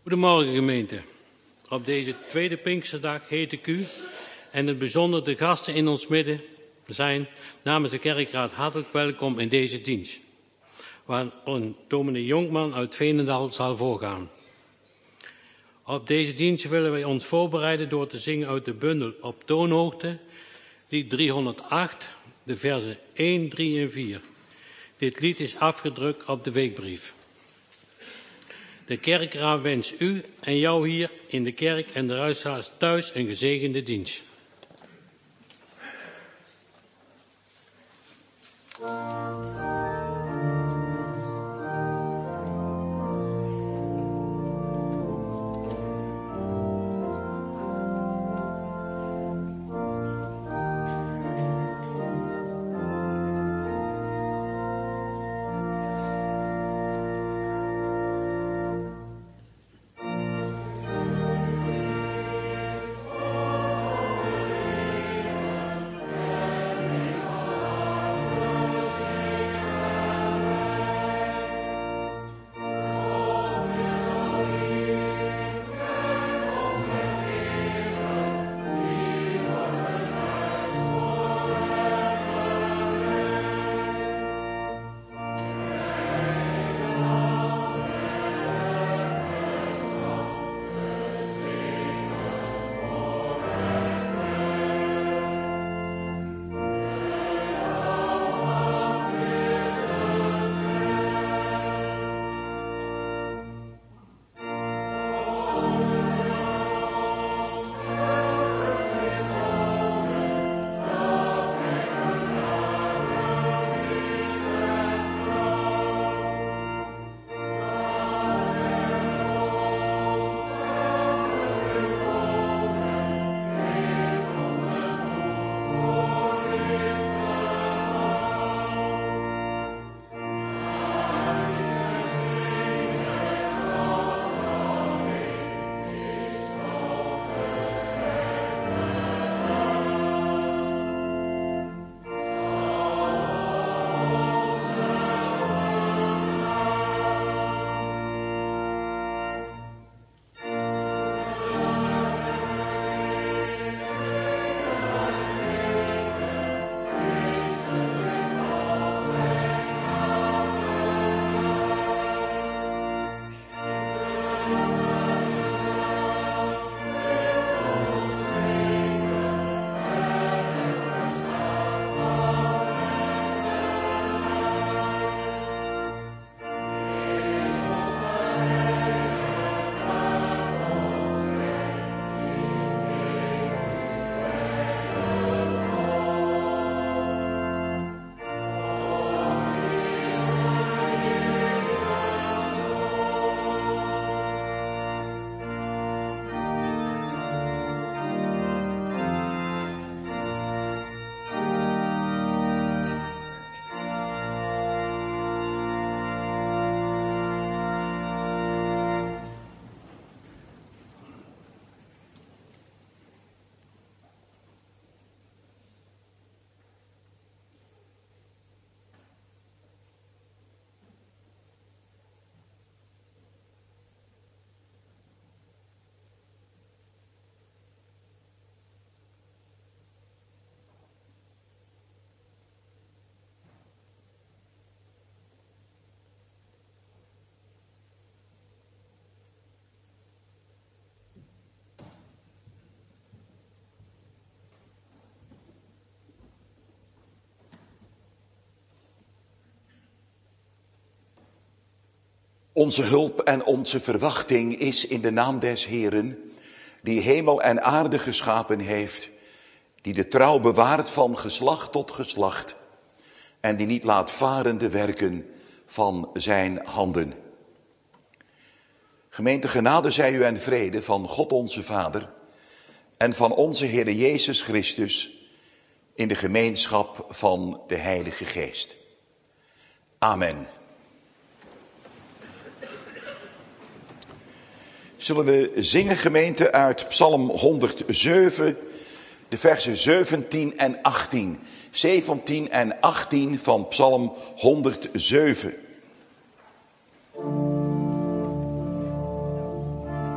Goedemorgen gemeente. Op deze tweede Pinksterdag heet ik u en het bijzonder de gasten in ons midden zijn namens de kerkraad hartelijk welkom in deze dienst, waar een dominee Jonkman uit Veenendaal zal voorgaan. Op deze dienst willen wij ons voorbereiden door te zingen uit de bundel Op toonhoogte, lied 308, de versen 1, 3 en 4. Dit lied is afgedrukt op de weekbrief. De kerkraad wenst u en jou hier in de kerk en de luisteraars thuis een gezegende dienst. Onze hulp en onze verwachting is in de naam des Heeren, die hemel en aarde geschapen heeft, die de trouw bewaart van geslacht tot geslacht en die niet laat varen de werken van zijn handen. Gemeente, genade zij u en vrede van God onze Vader en van onze Heere Jezus Christus in de gemeenschap van de Heilige Geest. Amen. Zullen we zingen, gemeente, uit Psalm 107, de versen 17 en 18. 17 en 18 van Psalm 107.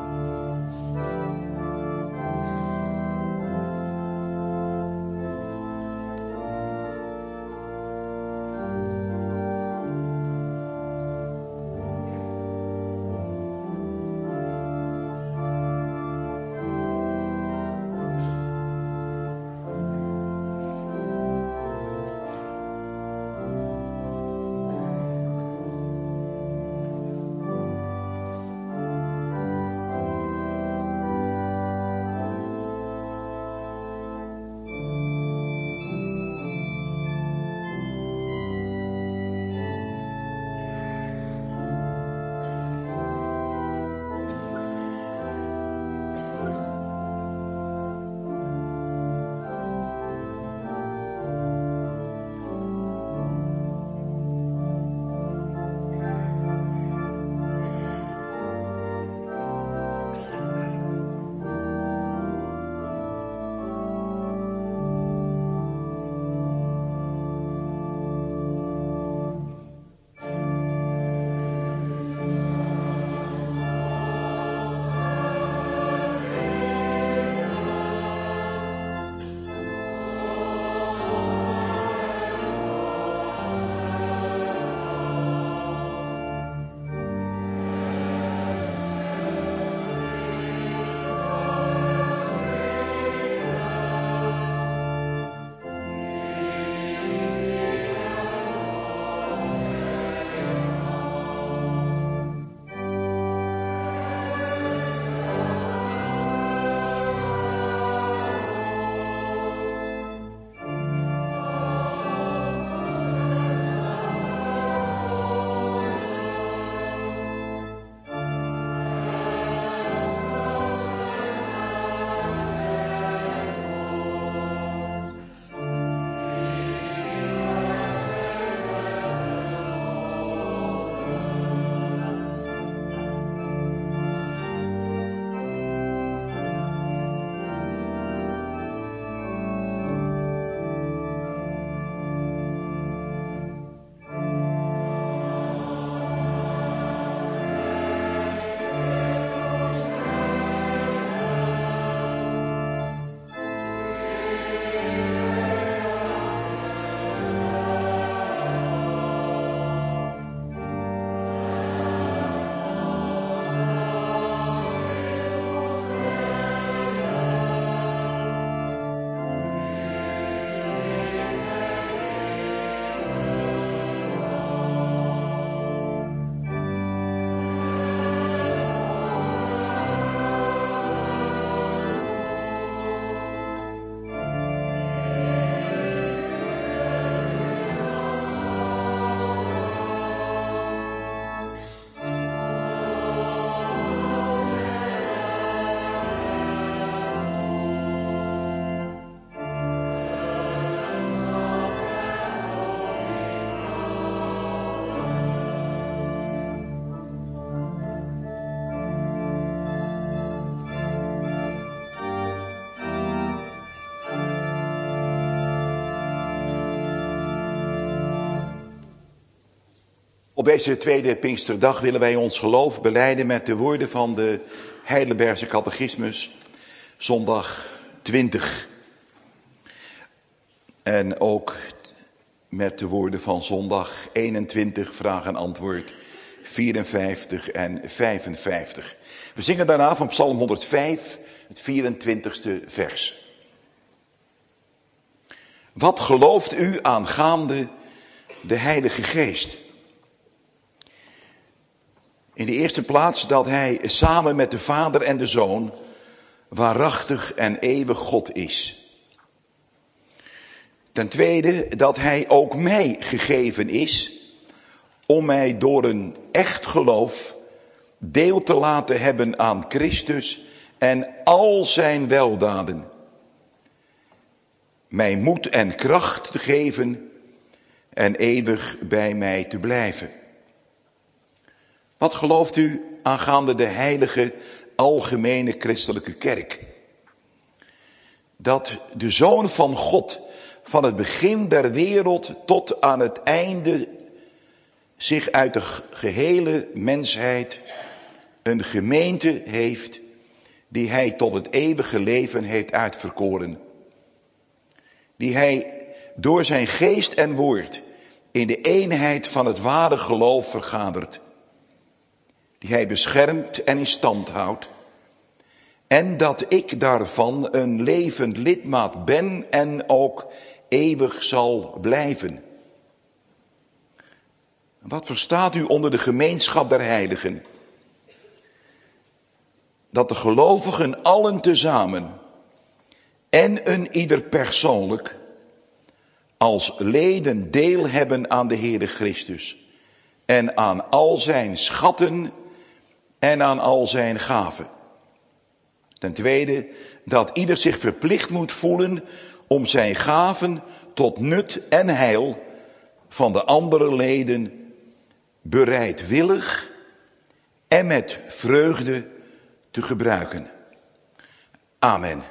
Op deze tweede Pinksterdag willen wij ons geloof belijden met de woorden van de Heidelbergse Catechismus, zondag 20. En ook met de woorden van zondag 21, vraag en antwoord 54 en 55. We zingen daarna van Psalm 105, het 24ste vers. Wat gelooft u aangaande de Heilige Geest? In de eerste plaats dat hij samen met de Vader en de Zoon waarachtig en eeuwig God is. Ten tweede dat hij ook mij gegeven is om mij door een echt geloof deel te laten hebben aan Christus en al zijn weldaden. Mij moed en kracht te geven en eeuwig bij mij te blijven. Wat gelooft u aangaande de heilige algemene christelijke kerk? Dat de Zoon van God van het begin der wereld tot aan het einde zich uit de gehele mensheid een gemeente heeft die hij tot het eeuwige leven heeft uitverkoren. Die hij door zijn geest en woord in de eenheid van het ware geloof vergadert. Die hij beschermt en in stand houdt. En dat ik daarvan een levend lidmaat ben en ook eeuwig zal blijven. Wat verstaat u onder de gemeenschap der heiligen? Dat de gelovigen allen tezamen en een ieder persoonlijk als leden deel hebben aan de Heere Christus en aan al zijn schatten en aan al zijn gaven. Ten tweede dat ieder zich verplicht moet voelen om zijn gaven tot nut en heil van de andere leden bereidwillig en met vreugde te gebruiken. Amen.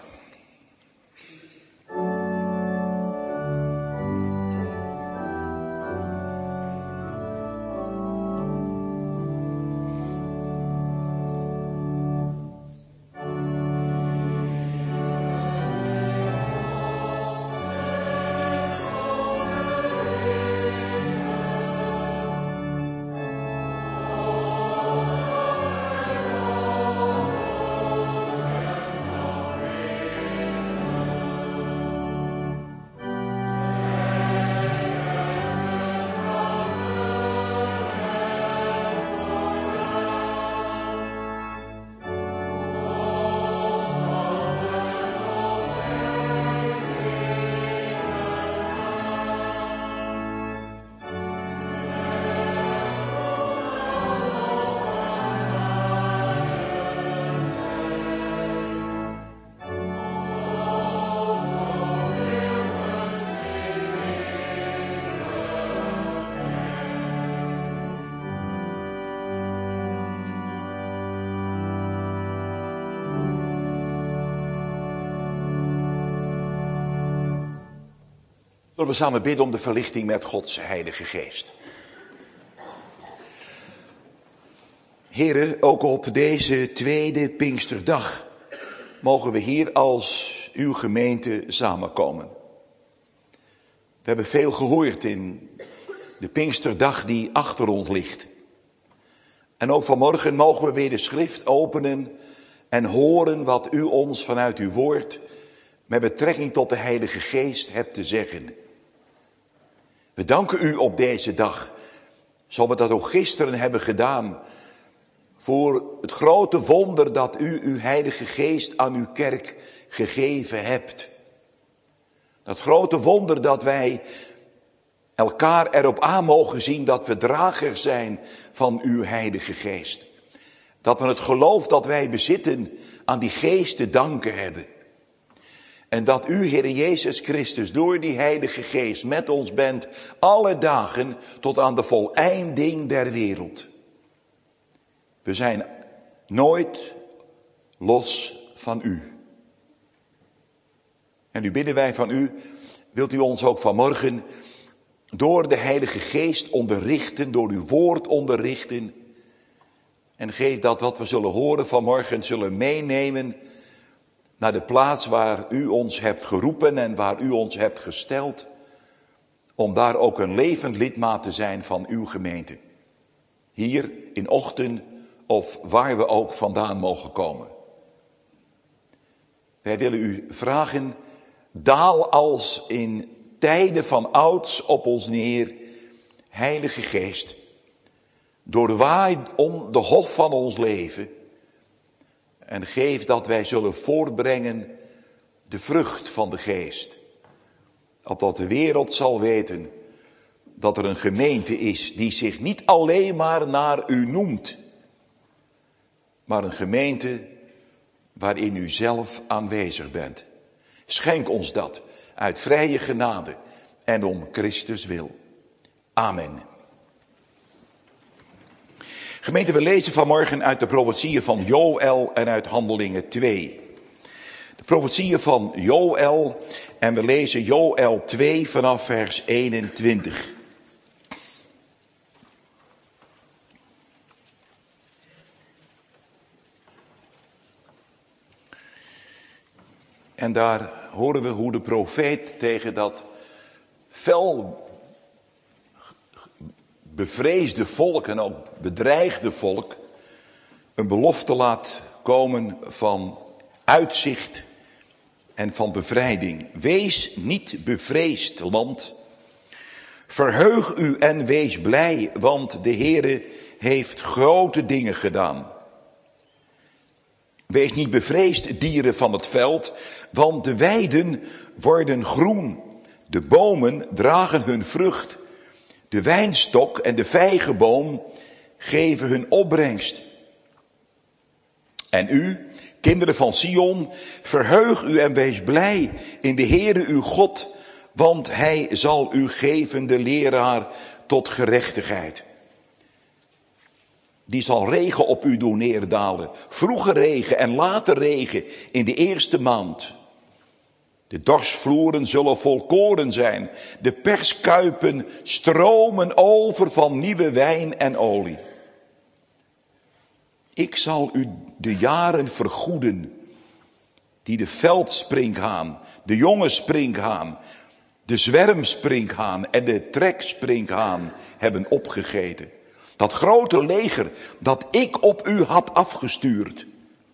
Zullen we samen bidden om de verlichting met Gods Heilige Geest. Heren, ook op deze tweede Pinksterdag mogen we hier als uw gemeente samenkomen. We hebben veel gehoord in de Pinksterdag die achter ons ligt. En ook vanmorgen mogen we weer de schrift openen en horen wat u ons vanuit uw woord met betrekking tot de Heilige Geest hebt te zeggen. We danken u op deze dag, zoals we dat ook gisteren hebben gedaan, voor het grote wonder dat u uw Heilige Geest aan uw kerk gegeven hebt. Dat grote wonder dat wij elkaar erop aan mogen zien dat we dragers zijn van uw Heilige Geest. Dat we het geloof dat wij bezitten aan die Geest te danken hebben. En dat u, Heere Jezus Christus, door die Heilige Geest met ons bent alle dagen tot aan de voleinding der wereld. We zijn nooit los van u. En nu bidden wij van u, wilt u ons ook vanmorgen door de Heilige Geest onderrichten, door uw woord onderrichten. En geef dat wat we zullen horen vanmorgen zullen meenemen naar de plaats waar u ons hebt geroepen en waar u ons hebt gesteld. Om daar ook een levend lidmaat te zijn van uw gemeente. Hier in Ochten of waar we ook vandaan mogen komen. Wij willen u vragen, daal als in tijden van ouds op ons neer, Heilige Geest. Doorwaai om de hof van ons leven. En geef dat wij zullen voortbrengen de vrucht van de Geest. Opdat de wereld zal weten dat er een gemeente is die zich niet alleen maar naar u noemt. Maar een gemeente waarin u zelf aanwezig bent. Schenk ons dat uit vrije genade en om Christus wil. Amen. Gemeente, we lezen vanmorgen uit de profetieën van Joël en uit Handelingen 2. De profetieën van Joël en we lezen Joël 2 vanaf vers 21. En daar horen we hoe de profeet tegen dat fel bevreesde volk en ook bedreigde volk een belofte laat komen van uitzicht en van bevrijding. Wees niet bevreesd, land. Verheug u en wees blij, want de Heere heeft grote dingen gedaan. Wees niet bevreesd, dieren van het veld, want de weiden worden groen. De bomen dragen hun vrucht. De wijnstok en de vijgenboom geven hun opbrengst. En u, kinderen van Sion, verheug u en wees blij in de Heere uw God, want hij zal u geven de leraar tot gerechtigheid. Die zal regen op u doen neerdalen, vroege regen en late regen in de eerste maand. De dorsvloeren zullen volkoren zijn, de perskuipen stromen over van nieuwe wijn en olie. Ik zal u de jaren vergoeden die de veldsprinkhaan, de jonge sprinkhaan, de zwermsprinkhaan en de treksprinkhaan hebben opgegeten. Dat grote leger dat ik op u had afgestuurd.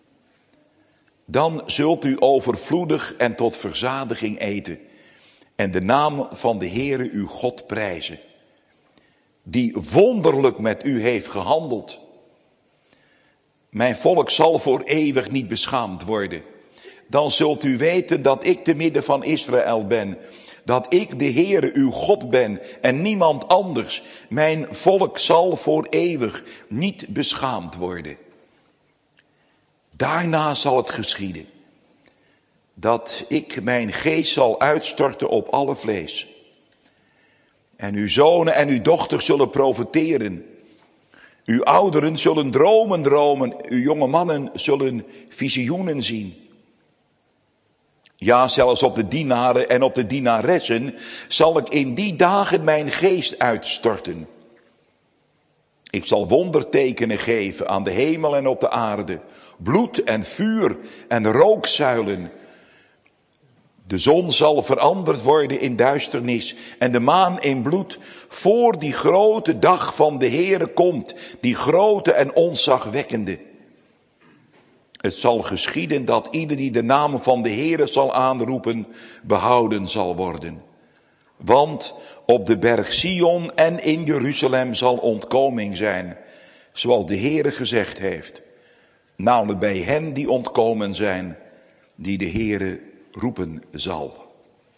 Dan zult u overvloedig en tot verzadiging eten. En de naam van de Heere uw God prijzen. Die wonderlijk met u heeft gehandeld. Mijn volk zal voor eeuwig niet beschaamd worden. Dan zult u weten dat ik te midden van Israël ben. Dat ik de Heere uw God ben en niemand anders. Mijn volk zal voor eeuwig niet beschaamd worden. Daarna zal het geschieden. Dat ik mijn geest zal uitstorten op alle vlees. En uw zonen en uw dochters zullen profeteren. Uw ouderen zullen dromen dromen. Uw jonge mannen zullen visioenen zien. Ja, zelfs op de dienaren en op de dienaressen zal ik in die dagen mijn geest uitstorten. Ik zal wondertekenen geven aan de hemel en op de aarde. Bloed en vuur en rookzuilen. De zon zal veranderd worden in duisternis en de maan in bloed. Voor die grote dag van de Heere komt, die grote en ontzagwekkende. Het zal geschieden dat ieder die de naam van de Heere zal aanroepen, behouden zal worden. Want op de berg Sion en in Jeruzalem zal ontkoming zijn, zoals de Heere gezegd heeft. Namelijk bij hen die ontkomen zijn, die de Heere roepen zal.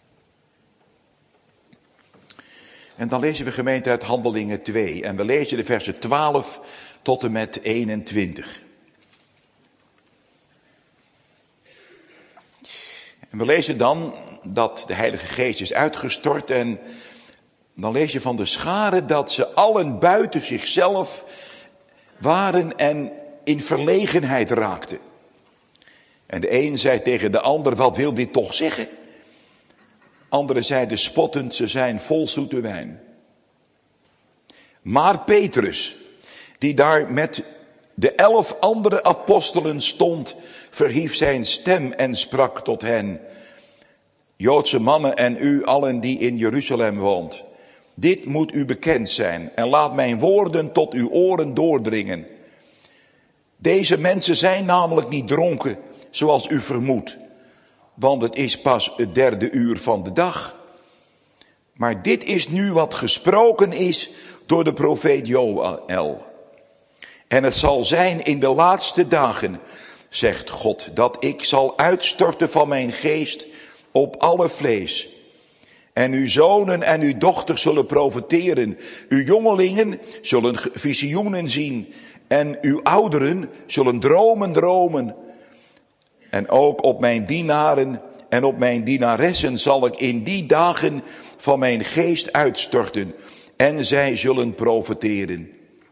En dan lezen we gemeente uit Handelingen 2 en we lezen de versen 12 tot en met 21. En we lezen dan dat de Heilige Geest is uitgestort en dan lees je van de scharen dat ze allen buiten zichzelf waren en in verlegenheid raakten. En de een zei tegen de ander, wat wil dit toch zeggen? Anderen zeiden spottend, ze zijn vol zoete wijn. Maar Petrus, die daar met de 11 andere apostelen stond, verhief zijn stem en sprak tot hen: Joodse mannen en u allen die in Jeruzalem woont, dit moet u bekend zijn en laat mijn woorden tot uw oren doordringen. Deze mensen zijn namelijk niet dronken, zoals u vermoedt, want het is pas het 3e uur van de dag. Maar dit is nu wat gesproken is door de profeet Joël. En het zal zijn in de laatste dagen, zegt God, dat ik zal uitstorten van mijn geest op alle vlees. En uw zonen en uw dochters zullen profeteren. Uw jongelingen zullen visioenen zien. En uw ouderen zullen dromen dromen. En ook op mijn dienaren en op mijn dienaressen zal ik in die dagen van mijn geest uitstorten. En zij zullen profeteren.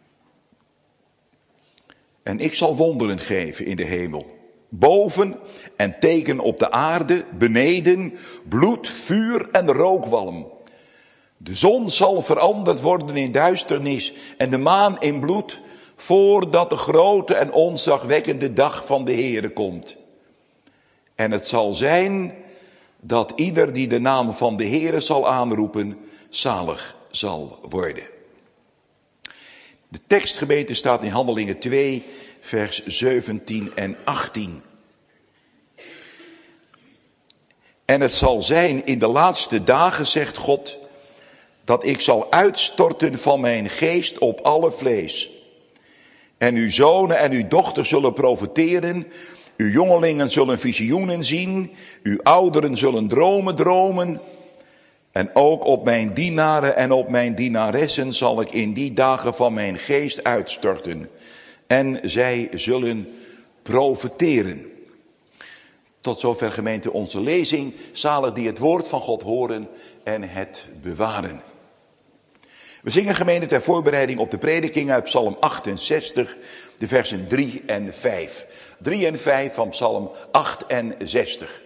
En ik zal wonderen geven in de hemel, boven en teken op de aarde, beneden, bloed, vuur en rookwalm. De zon zal veranderd worden in duisternis en de maan in bloed, voordat de grote en ontzagwekkende dag van de Heere komt. En het zal zijn dat ieder die de naam van de Heere zal aanroepen, zalig zal worden. De tekstgemeente staat in Handelingen 2, vers 17 en 18. En het zal zijn in de laatste dagen, zegt God, dat ik zal uitstorten van mijn geest op alle vlees. En uw zonen en uw dochters zullen profeteren, uw jongelingen zullen visioenen zien, uw ouderen zullen dromen dromen. En ook op mijn dienaren en op mijn dienaressen zal ik in die dagen van mijn geest uitstorten. En zij zullen profeteren. Tot zover, gemeente, onze lezing. Zalig die het woord van God horen en het bewaren. We zingen, gemeente, ter voorbereiding op de prediking uit Psalm 68, de versen 3 en 5. 3 en 5 van Psalm 68.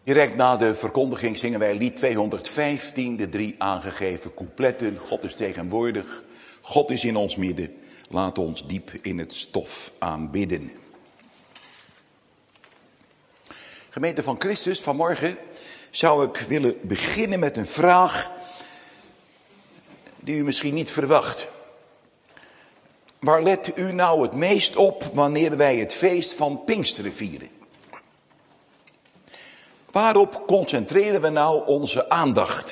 Direct na de verkondiging zingen wij lied 215, de 3 aangegeven coupletten. God is tegenwoordig, God is in ons midden. Laat ons diep in het stof aanbidden. Gemeente van Christus, vanmorgen zou ik willen beginnen met een vraag die u misschien niet verwacht. Waar let u nou het meest op wanneer wij het feest van Pinksteren vieren? Waarop concentreren we nou onze aandacht?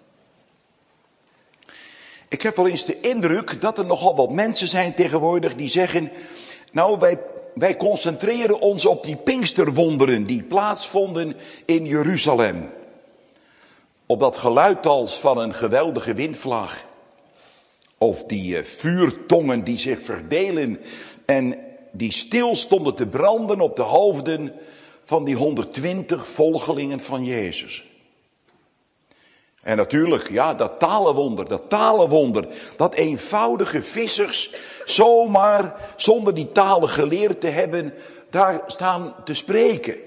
Ik heb wel eens de indruk dat er nogal wat mensen zijn tegenwoordig die zeggen, nou wij concentreren ons op die Pinksterwonderen die plaatsvonden in Jeruzalem. Op dat geluidals van een geweldige windvlaag. Of die vuurtongen die zich verdelen en die stil stonden te branden op de hoofden van die 120 volgelingen van Jezus. En natuurlijk, ja, dat talenwonder, dat eenvoudige vissers zomaar zonder die talen geleerd te hebben, daar staan te spreken.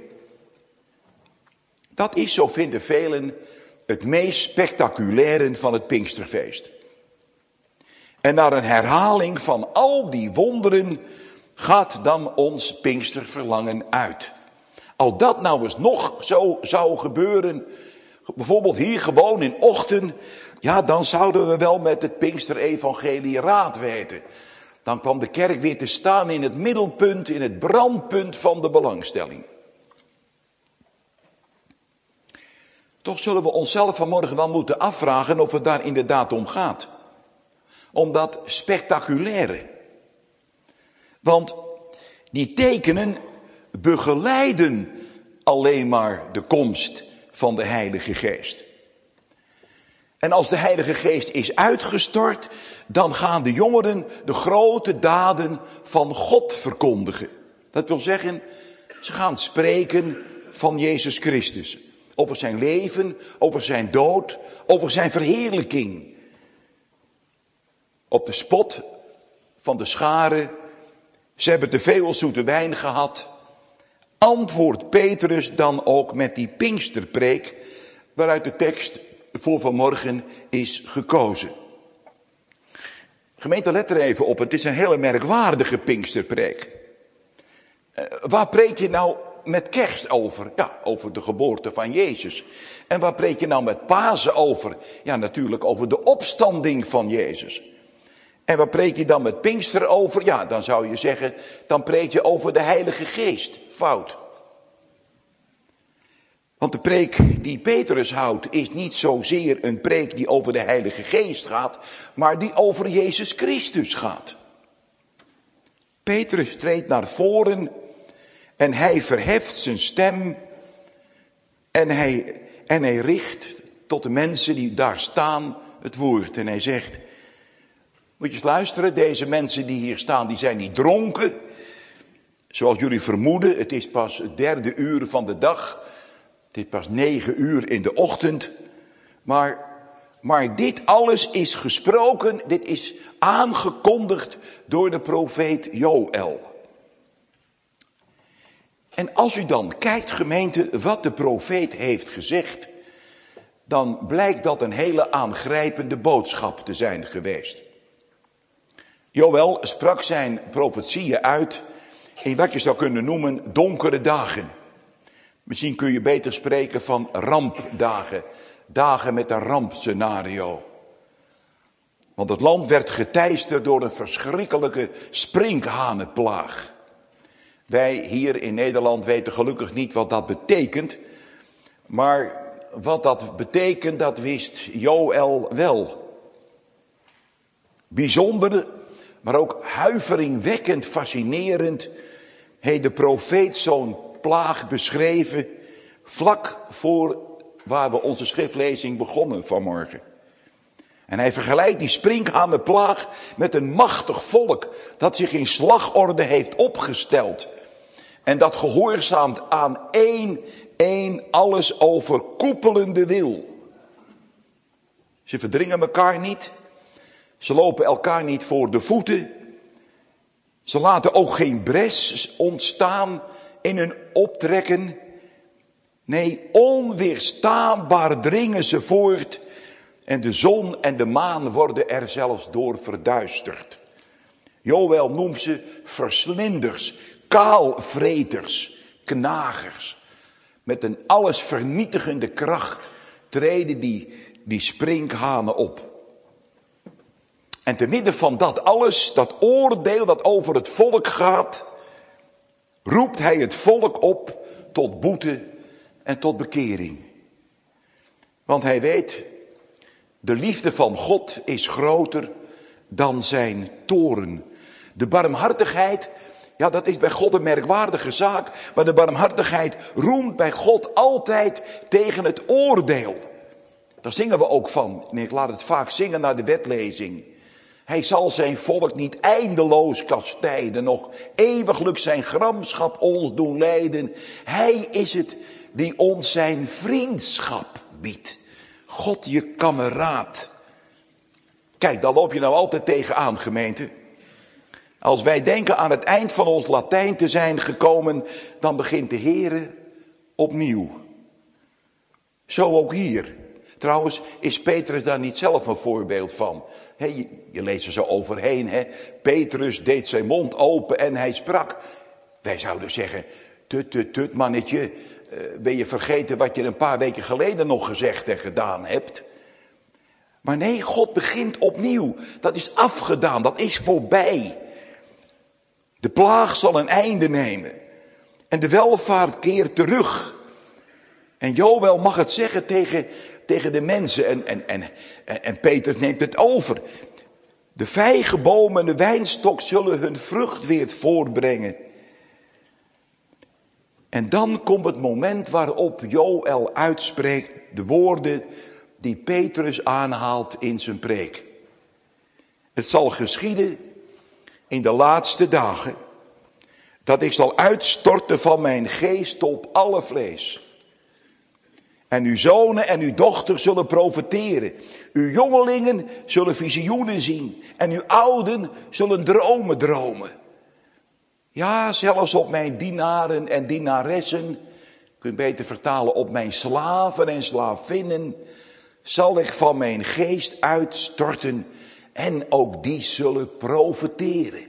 Dat is, zo vinden velen, het meest spectaculaire van het Pinksterfeest. En naar een herhaling van al die wonderen gaat dan ons Pinksterverlangen uit. Als dat nou eens nog zo zou gebeuren, bijvoorbeeld hier gewoon in ochtend, ja, dan zouden we wel met het Pinksterevangelie raad weten. Dan kwam de kerk weer te staan in het middelpunt, in het brandpunt van de belangstelling. Toch zullen we onszelf vanmorgen wel moeten afvragen of het daar inderdaad om gaat. Om dat spectaculaire. Want die tekenen begeleiden alleen maar de komst van de Heilige Geest. En als de Heilige Geest is uitgestort, dan gaan de jongeren de grote daden van God verkondigen. Dat wil zeggen, ze gaan spreken van Jezus Christus. Over zijn leven, over zijn dood, over zijn verheerlijking. Op de spot van de scharen, ze hebben te veel zoete wijn gehad. Antwoordt Petrus dan ook met die Pinksterpreek, waaruit de tekst voor vanmorgen is gekozen. Gemeente, let er even op, het is een hele merkwaardige Pinksterpreek. Waar preek je nou met kerst over? Ja, over de geboorte van Jezus. En waar preek je nou met Pasen over? Ja, natuurlijk over de opstanding van Jezus. En waar preek je dan met Pinkster over? Ja, dan zou je zeggen, dan preek je over de Heilige Geest. Fout. Want de preek die Petrus houdt is niet zozeer een preek die over de Heilige Geest gaat, maar die over Jezus Christus gaat. Petrus treedt naar voren en hij verheft zijn stem en hij richt tot de mensen die daar staan het woord. En hij zegt, moet je eens luisteren, deze mensen die hier staan, die zijn niet dronken. Zoals jullie vermoeden, het is pas het 3e uur van de dag. Het is pas 9 uur in de ochtend. Maar dit alles is gesproken, dit is aangekondigd door de profeet Joël. En als u dan kijkt, gemeente, wat de profeet heeft gezegd, dan blijkt dat een hele aangrijpende boodschap te zijn geweest. Joël sprak zijn profetieën uit in wat je zou kunnen noemen donkere dagen. Misschien kun je beter spreken van rampdagen. Dagen met een rampscenario. Want het land werd geteisterd door een verschrikkelijke sprinkhanenplaag. Wij hier in Nederland weten gelukkig niet wat dat betekent. Maar wat dat betekent, dat wist Joël wel. Bijzonder, maar ook huiveringwekkend fascinerend heeft de profeet zo'n plaag beschreven vlak voor waar we onze schriftlezing begonnen vanmorgen. En hij vergelijkt die sprinkhanenplaag met een machtig volk dat zich in slagorde heeft opgesteld. En dat gehoorzaamt aan één alles overkoepelende wil. Ze verdringen elkaar niet. Ze lopen elkaar niet voor de voeten. Ze laten ook geen bres ontstaan in hun optrekken. Nee, onweerstaanbaar dringen ze voort en de zon en de maan worden er zelfs door verduisterd. Joël noemt ze verslinders, kaalvreters, knagers. Met een alles vernietigende kracht treden die sprinkhanen op. En te midden van dat alles, dat oordeel dat over het volk gaat, roept hij het volk op tot boete en tot bekering. Want hij weet, de liefde van God is groter dan zijn toorn. De barmhartigheid, ja, dat is bij God een merkwaardige zaak, maar de barmhartigheid roemt bij God altijd tegen het oordeel. Daar zingen we ook van. En ik laat het vaak zingen naar de wetlezing. Hij zal zijn volk niet eindeloos kastijden, nog eeuwiglijk zijn gramschap ons doen lijden. Hij is het die ons zijn vriendschap biedt. God je kameraad. Kijk, daar loop je nou altijd tegenaan, gemeente. Als wij denken aan het eind van ons Latijn te zijn gekomen, dan begint de Heere opnieuw. Zo ook hier. Trouwens, is Petrus daar niet zelf een voorbeeld van? Je leest er zo overheen. Petrus deed zijn mond open en hij sprak. Wij zouden zeggen, tut mannetje, ben je vergeten wat je een paar weken geleden nog gezegd en gedaan hebt? Maar nee, God begint opnieuw. Dat is afgedaan, dat is voorbij. De plaag zal een einde nemen. En de welvaart keert terug. En Joël mag het zeggen tegen de mensen. En Petrus neemt het over. De vijgenboom en de wijnstok zullen hun vrucht weer voortbrengen. En dan komt het moment waarop Joël uitspreekt de woorden die Petrus aanhaalt in zijn preek. Het zal geschieden in de laatste dagen dat ik zal uitstorten van mijn geest op alle vlees. En uw zonen en uw dochters zullen profeteren. Uw jongelingen zullen visioenen zien. En uw ouden zullen dromen dromen. Ja, zelfs op mijn dienaren en dienaressen, je kunt beter vertalen op mijn slaven en slavinnen, zal ik van mijn geest uitstorten en ook die zullen profeteren.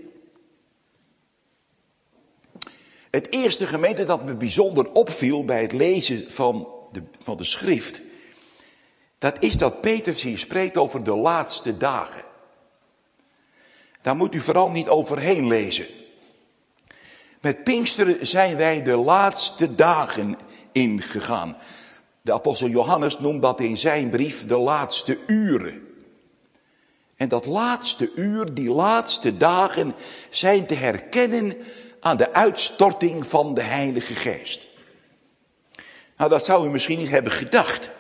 Het eerste, gemeente, dat me bijzonder opviel bij het lezen van de schrift, dat is dat Petrus hier spreekt over de laatste dagen. Daar moet u vooral niet overheen lezen. Met Pinksteren zijn wij de laatste dagen ingegaan. De apostel Johannes noemt dat in zijn brief de laatste uren. En dat laatste uur, die laatste dagen, zijn te herkennen aan de uitstorting van de Heilige Geest. Nou, dat zou u misschien niet hebben gedacht.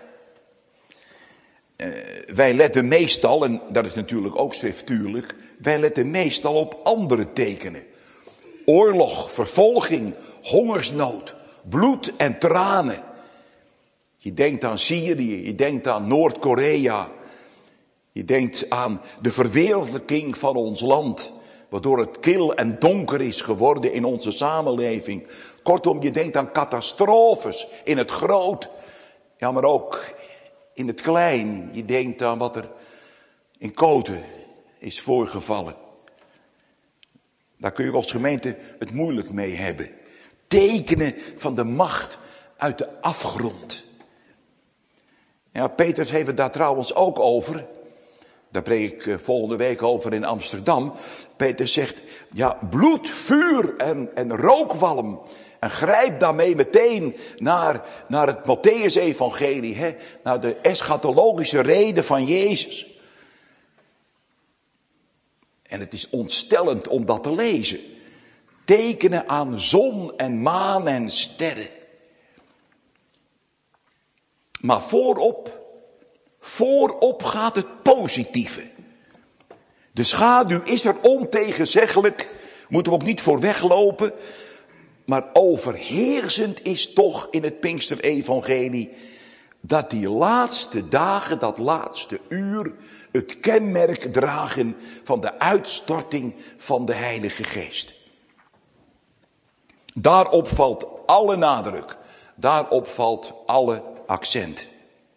Wij letten meestal, en dat is natuurlijk ook schriftuurlijk, wij letten meestal op andere tekenen. Oorlog, vervolging, hongersnood, bloed en tranen. Je denkt aan Syrië, je denkt aan Noord-Korea. Je denkt aan de verwereldlijking van ons land, waardoor het kil en donker is geworden in onze samenleving. Kortom, je denkt aan catastrofes in het groot, ja, maar ook in het klein. Je denkt aan wat er in Koten is voorgevallen. Daar kun je als gemeente het moeilijk mee hebben. Tekenen van de macht uit de afgrond. Ja, Petrus heeft het daar trouwens ook over. Daar preek ik volgende week over in Amsterdam. Petrus zegt, ja, bloed, vuur en rookwalm. En grijp daarmee meteen naar het Mattheüs-evangelie. Naar de eschatologische reden van Jezus. En het is ontstellend om dat te lezen. Tekenen aan zon en maan en sterren. Maar voorop gaat het positieve. De schaduw is er ontegenzeggelijk, moeten we ook niet voor weglopen. Maar overheersend is toch in het Pinksterevangelie dat die laatste dagen, dat laatste uur, het kenmerk dragen van de uitstorting van de Heilige Geest. Daarop valt alle nadruk. Daarop valt alle accent.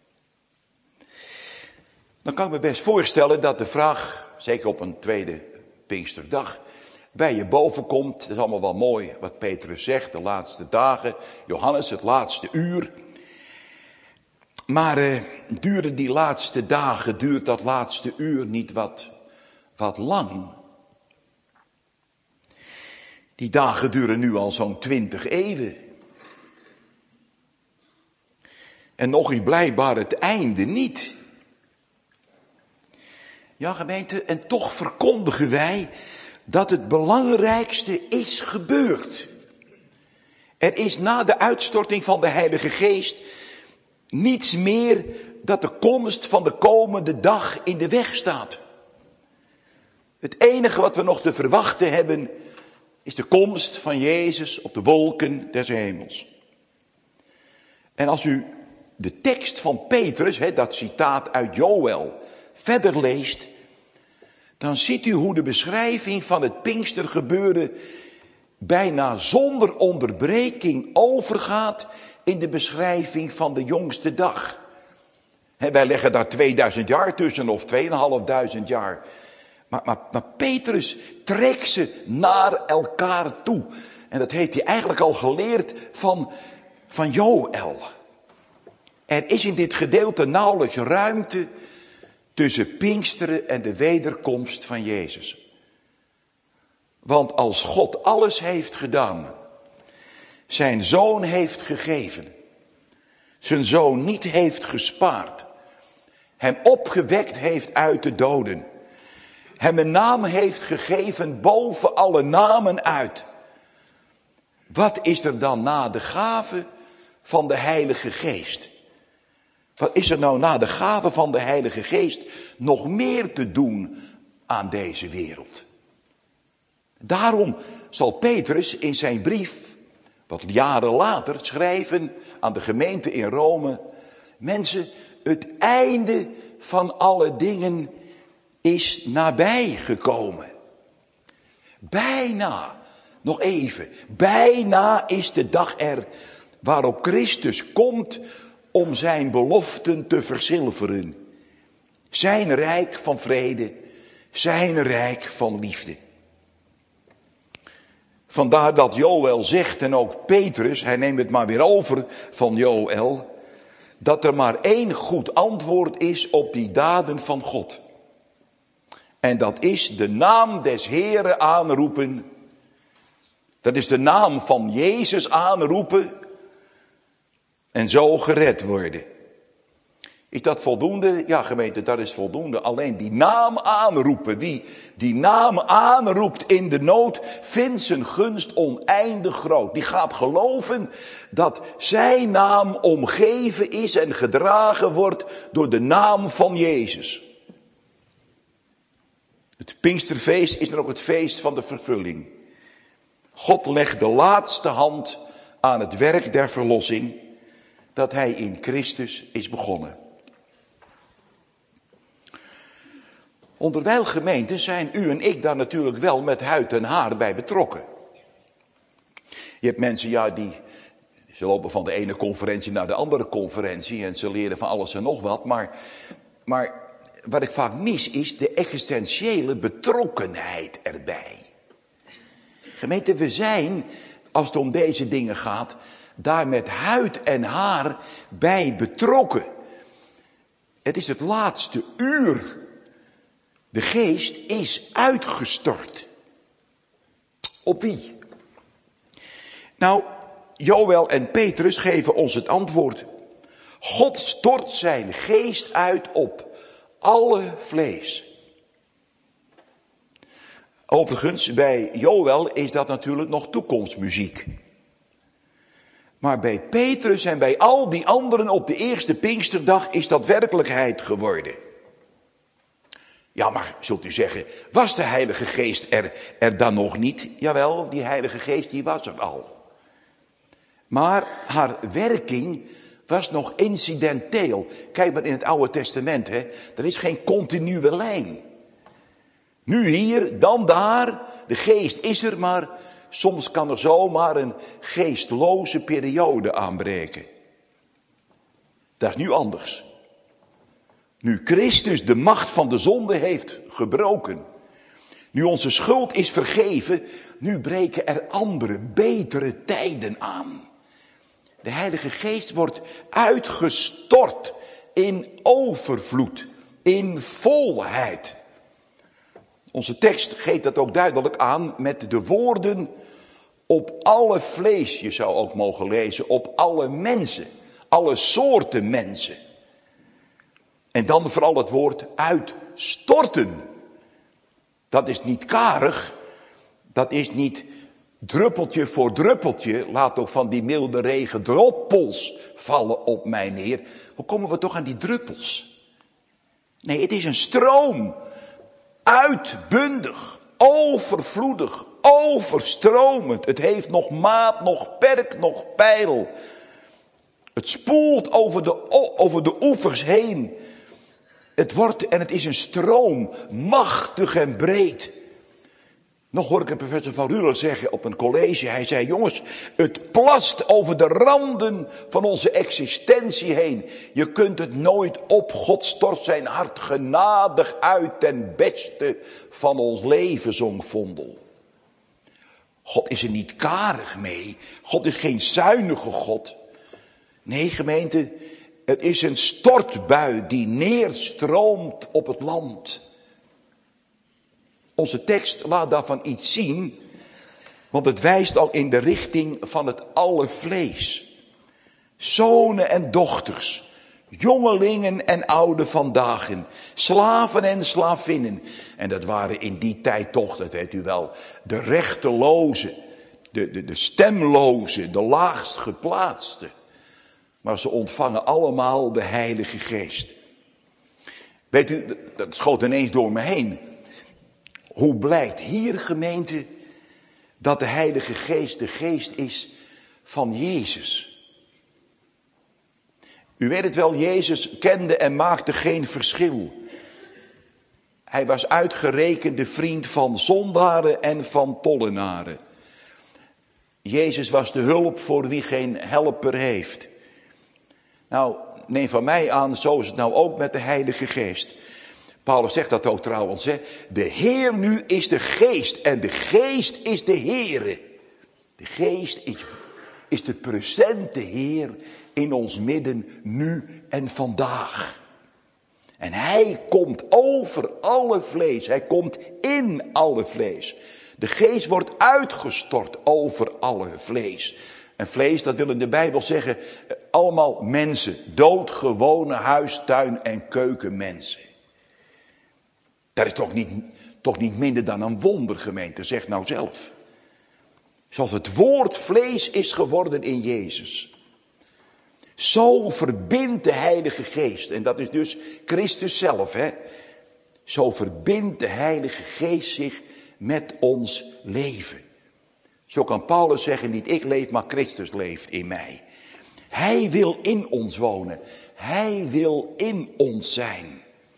Dan kan ik me best voorstellen dat de vraag, zeker op een tweede Pinksterdag, bij je boven komt. Het is allemaal wel mooi wat Petrus zegt, de laatste dagen. Johannes, het laatste uur. Maar duren die laatste dagen, duurt dat laatste uur niet wat lang? Die dagen duren nu al zo'n 20 eeuwen. En nog is blijkbaar het einde niet. Ja, gemeente, en toch verkondigen wij dat het belangrijkste is gebeurd. Er is na de uitstorting van de Heilige Geest niets meer dat de komst van de komende dag in de weg staat. Het enige wat we nog te verwachten hebben is de komst van Jezus op de wolken des hemels. En als u de tekst van Petrus, dat citaat uit Joël, verder leest, dan ziet u hoe de beschrijving van het Pinkstergebeuren bijna zonder onderbreking overgaat in de beschrijving van de jongste dag. Wij leggen daar 2000 jaar tussen of 2500 jaar. Maar Petrus trekt ze naar elkaar toe. En dat heeft hij eigenlijk al geleerd van Joël. Er is in dit gedeelte nauwelijks ruimte tussen Pinksteren en de wederkomst van Jezus. Want als God alles heeft gedaan, zijn zoon heeft gegeven, zijn zoon niet heeft gespaard, hem opgewekt heeft uit de doden, hem een naam heeft gegeven boven alle namen uit. Wat is er dan na de gave van de Heilige Geest? Wat is er nou na de gave van de Heilige Geest nog meer te doen aan deze wereld? Daarom zal Petrus in zijn brief, wat jaren later, schrijven aan de gemeente in Rome: mensen, het einde van alle dingen is nabij gekomen. Bijna, nog even, bijna is de dag er waarop Christus komt om zijn beloften te verzilveren. Zijn rijk van vrede, zijn rijk van liefde. Vandaar dat Joël zegt, en ook Petrus, hij neemt het maar weer over van Joël, dat er maar één goed antwoord is op die daden van God. En dat is de naam des Heren aanroepen. Dat is de naam van Jezus aanroepen en zo gered worden. Is dat voldoende? Ja, gemeente, dat is voldoende. Alleen die naam aanroepen. Wie die naam aanroept in de nood, vindt zijn gunst oneindig groot. Die gaat geloven dat zijn naam omgeven is en gedragen wordt door de naam van Jezus. Het Pinksterfeest is dan ook het feest van de vervulling. God legt de laatste hand aan het werk der verlossing dat hij in Christus is begonnen. Onderwijl gemeenten zijn u en ik daar natuurlijk wel met huid en haar bij betrokken. Je hebt mensen, ze lopen van de ene conferentie naar de andere conferentie en ze leren van alles en nog wat. Maar wat ik vaak mis is de existentiële betrokkenheid erbij. Gemeente, we zijn, als het om deze dingen gaat, daar met huid en haar bij betrokken. Het is het laatste uur. De geest is uitgestort. Op wie? Nou, Joël en Petrus geven ons het antwoord. God stort zijn geest uit op alle vlees. Overigens, bij Joël is dat natuurlijk nog toekomstmuziek. Maar bij Petrus en bij al die anderen op de eerste Pinksterdag is dat werkelijkheid geworden. Ja, maar zult u zeggen, was de Heilige Geest er dan nog niet? Jawel, die Heilige Geest die was er al. Maar haar werking was nog incidenteel. Kijk maar in het Oude Testament, er is geen continue lijn. Nu hier, dan daar, de Geest is er, maar soms kan er zomaar een geestloze periode aanbreken. Dat is nu anders. Nu Christus de macht van de zonde heeft gebroken. Nu onze schuld is vergeven. Nu breken er andere, betere tijden aan. De Heilige Geest wordt uitgestort in overvloed, in volheid. Onze tekst geeft dat ook duidelijk aan met de woorden op alle vlees. Je zou ook mogen lezen op alle mensen, alle soorten mensen. En dan vooral het woord uitstorten. Dat is niet karig, dat is niet druppeltje voor druppeltje. Laat toch van die milde regen druppels vallen op mij neer. Hoe komen we toch aan die druppels? Nee, het is een stroom. Uitbundig, overvloedig, overstromend. Het heeft nog maat, nog perk, nog pijl. Het spoelt over de oevers heen. Het is een stroom, machtig en breed. Nog hoor ik een professor van Ruler zeggen op een college. Hij zei, jongens, het plast over de randen van onze existentie heen. Je kunt het nooit op. God stort zijn hart genadig uit ten beste van ons leven, zong Vondel. God is er niet karig mee. God is geen zuinige God. Nee, gemeente, het is een stortbui die neerstroomt op het land. Onze tekst laat daarvan iets zien, want het wijst al in de richting van het alle vlees. Zonen en dochters, jongelingen en oude vandaag, slaven en slavinnen. En dat waren in die tijd toch, dat weet u wel, de rechtelozen, de stemlozen, de laagst geplaatsten. Maar ze ontvangen allemaal de Heilige Geest. Weet u, dat schoot ineens door me heen. Hoe blijkt hier, gemeente, dat de Heilige Geest de geest is van Jezus? U weet het wel, Jezus kende en maakte geen verschil. Hij was uitgerekend de vriend van zondaren en van tollenaren. Jezus was de hulp voor wie geen helper heeft. Nou, neem van mij aan, zo is het nou ook met de Heilige Geest. Paulus zegt dat ook trouwens, hè. De Heer nu is de Geest en de Geest is de Heere. De Geest is de presente Heer in ons midden nu en vandaag. En Hij komt over alle vlees, Hij komt in alle vlees. De Geest wordt uitgestort over alle vlees. En vlees, dat wil in de Bijbel zeggen, allemaal mensen, doodgewone huistuin- en keukenmensen. Dat is toch niet minder dan een wonder, gemeente, zeg nou zelf. Zoals het woord vlees is geworden in Jezus. Zo verbindt de Heilige Geest, en dat is dus Christus zelf, hè. Zo verbindt de Heilige Geest zich met ons leven. Zo kan Paulus zeggen, niet ik leef, maar Christus leeft in mij. Hij wil in ons wonen. Hij wil in ons zijn.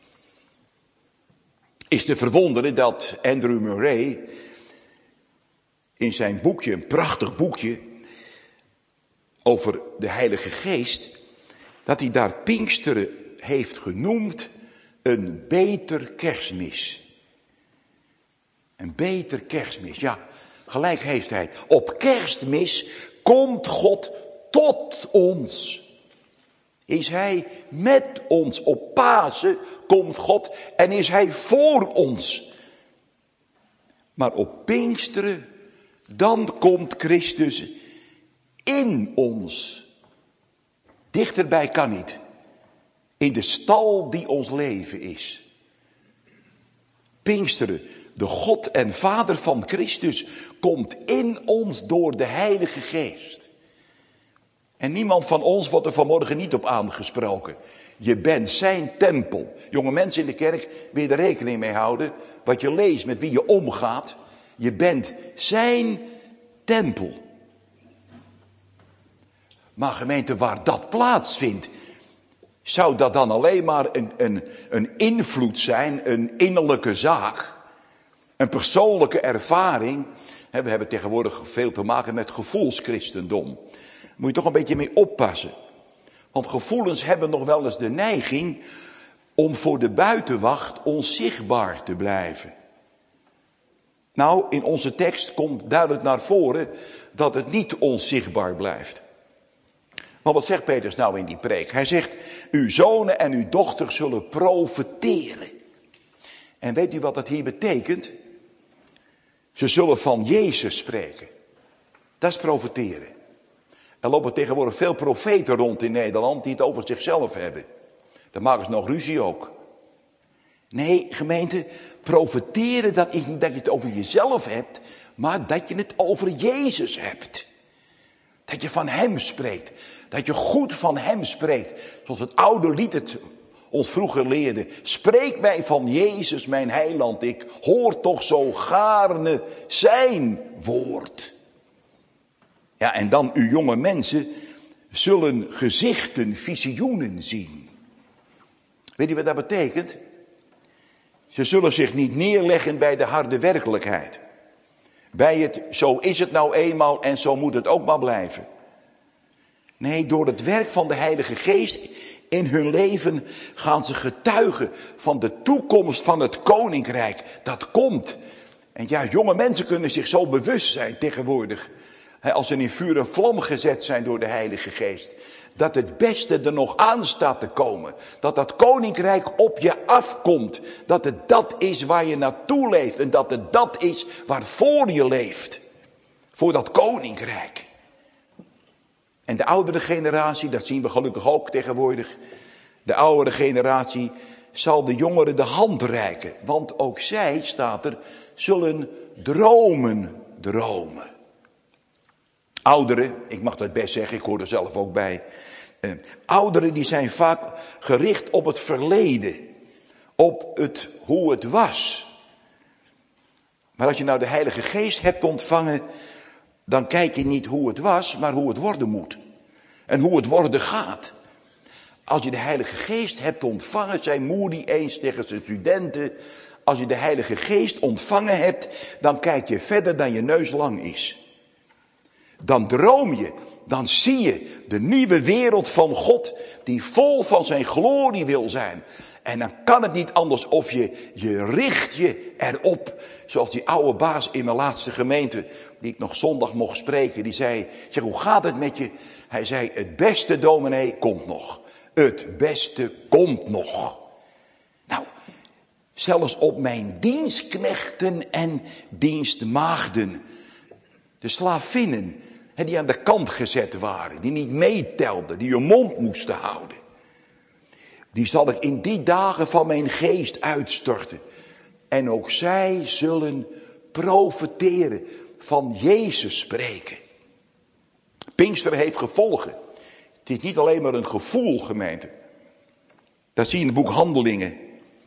Is te verwonderen dat Andrew Murray in zijn boekje, een prachtig boekje over de Heilige Geest, dat hij daar Pinksteren heeft genoemd een beter Kerstmis. Een beter Kerstmis, ja, gelijk heeft hij. Op Kerstmis komt God tot ons. Is Hij met ons. Op Pasen komt God en is Hij voor ons. Maar op Pinksteren, dan komt Christus in ons. Dichterbij kan niet. In de stal die ons leven is. Pinksteren, de God en Vader van Christus, komt in ons door de Heilige Geest. En niemand van ons wordt er vanmorgen niet op aangesproken. Je bent zijn tempel. Jonge mensen in de kerk, wil je er rekening mee houden? Wat je leest, met wie je omgaat. Je bent zijn tempel. Maar gemeente, waar dat plaatsvindt, zou dat dan alleen maar een invloed zijn, een innerlijke zaak, een persoonlijke ervaring? We hebben tegenwoordig veel te maken met gevoelschristendom. Daar moet je toch een beetje mee oppassen. Want gevoelens hebben nog wel eens de neiging om voor de buitenwacht onzichtbaar te blijven. Nou, in onze tekst komt duidelijk naar voren dat het niet onzichtbaar blijft. Maar wat zegt Petrus nou in die preek? Hij zegt, uw zonen en uw dochters zullen profeteren. En weet u wat dat hier betekent? Ze zullen van Jezus spreken. Dat is profeteren. Er lopen tegenwoordig veel profeten rond in Nederland die het over zichzelf hebben. Dan maken ze nog ruzie ook. Nee, gemeente, profeteren dat is niet dat je het over jezelf hebt, maar dat je het over Jezus hebt. Dat je van hem spreekt. Dat je goed van hem spreekt. Zoals het oude lied het ons vroeger leerde. Spreek mij van Jezus, mijn heiland. Ik hoor toch zo gaarne zijn woord. Ja, en dan uw jonge mensen zullen gezichten, visioenen zien. Weet u wat dat betekent? Ze zullen zich niet neerleggen bij de harde werkelijkheid. Bij het, zo is het nou eenmaal en zo moet het ook maar blijven. Nee, door het werk van de Heilige Geest in hun leven gaan ze getuigen van de toekomst van het Koninkrijk. Dat komt. En ja, jonge mensen kunnen zich zo bewust zijn tegenwoordig. Als ze in vuur en vlam gezet zijn door de Heilige Geest. Dat het beste er nog aan staat te komen. Dat dat Koninkrijk op je afkomt. Dat het dat is waar je naartoe leeft. En dat het dat is waarvoor je leeft. Voor dat Koninkrijk. En de oudere generatie, dat zien we gelukkig ook tegenwoordig. De oudere generatie zal de jongeren de hand reiken. Want ook zij, staat er, zullen dromen. Ouderen, ik mag dat best zeggen, ik hoor er zelf ook bij. Ouderen die zijn vaak gericht op het verleden. Op hoe het was. Maar als je nou de Heilige Geest hebt ontvangen, dan kijk je niet hoe het was, maar hoe het worden moet. En hoe het worden gaat. Als je de Heilige Geest hebt ontvangen, zei Moody eens tegen zijn studenten. Als je de Heilige Geest ontvangen hebt, dan kijk je verder dan je neus lang is. Dan droom je, dan zie je de nieuwe wereld van God die vol van zijn glorie wil zijn. En dan kan het niet anders of je richt je erop. Zoals die oude baas in mijn laatste gemeente, die ik nog zondag mocht spreken, die zei, zeg, hoe gaat het met je? Hij zei, het beste dominee komt nog. Het beste komt nog. Nou, zelfs op mijn dienstknechten en dienstmaagden, de slavinnen, die aan de kant gezet waren, die niet meetelden, die hun mond moesten houden. Die zal ik in die dagen van mijn geest uitstorten. En ook zij zullen profeteren, van Jezus spreken. Pinksteren heeft gevolgen. Het is niet alleen maar een gevoel, gemeente. Dat zie je in het boek Handelingen.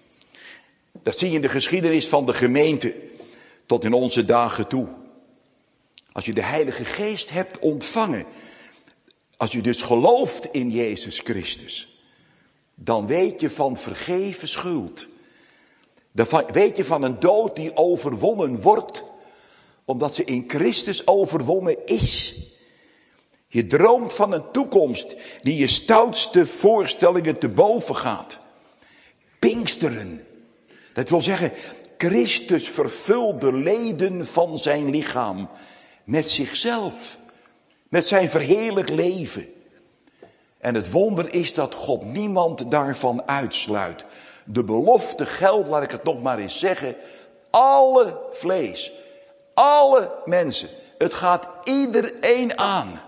Dat zie je in de geschiedenis van de gemeente tot in onze dagen toe. Als je de Heilige Geest hebt ontvangen, als je dus gelooft in Jezus Christus, dan weet je van vergeven schuld. Dan weet je van een dood die overwonnen wordt, omdat ze in Christus overwonnen is. Je droomt van een toekomst die je stoutste voorstellingen te boven gaat. Pinksteren, dat wil zeggen, Christus vervulde leden van zijn lichaam met zichzelf, met zijn verheerlijk leven. En het wonder is dat God niemand daarvan uitsluit. De belofte geldt, laat ik het nog maar eens zeggen, alle vlees, alle mensen. Het gaat iedereen aan.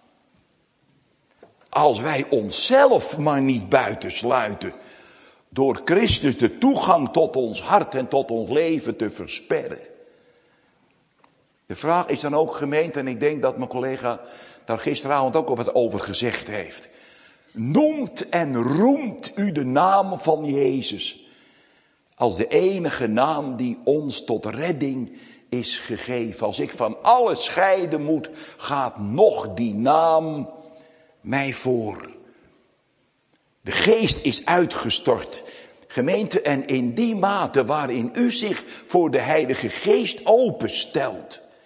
Als wij onszelf maar niet buitensluiten, door Christus de toegang tot ons hart en tot ons leven te versperren. De vraag is dan ook, gemeente, en ik denk dat mijn collega daar gisteravond ook al wat over gezegd heeft. Noemt en roemt u de naam van Jezus als de enige naam die ons tot redding is gegeven. Als ik van alles scheiden moet, gaat nog die naam mij voor. De geest is uitgestort, gemeente, en in die mate waarin u zich voor de Heilige Geest openstelt,